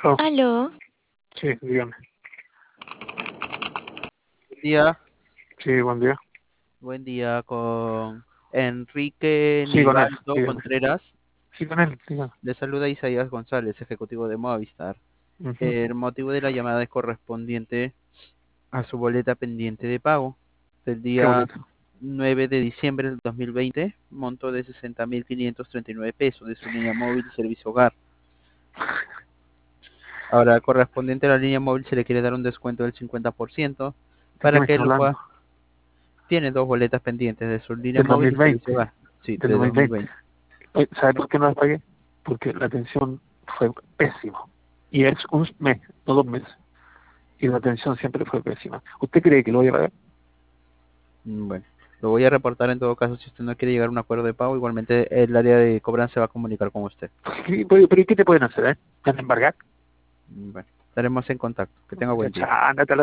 Oh, Aló, sí, dígame. Buen día, Sí, buen día. buen día con Enrique Sí, con él, Nivaldo dígame. Contreras. Sí, con él, dígame. Le saluda Isaías González, ejecutivo de Movistar. Ujú. El motivo de la llamada es correspondiente a su boleta pendiente de pago del ¿Qué día boleto? 9 de diciembre del 2020, monto de 60.539 pesos de su línea móvil y servicio hogar. Ahora, correspondiente a la línea móvil se le quiere dar un descuento del 50% ¿De qué para me que está él lo hablando? pueda. Tiene dos boletas pendientes de su línea Del móvil y servicio 2020. hogar. Sí, Del de 2020. 2020. ¿Sabe por qué no la pagué? Porque la atención fue pésima. Y es un mes, no 2 meses. Y la atención siempre fue pésima. ¿Usted cree que lo voy a pagar? Bueno, lo voy a reportar en todo caso si usted no quiere llegar a un acuerdo de pago. Igualmente el área de cobranza se va a comunicar con usted. Pero ¿y qué te pueden hacer, eh? ¿Te van a embargar? Bueno, estaremos en contacto. Que tenga buen día. Ándate a la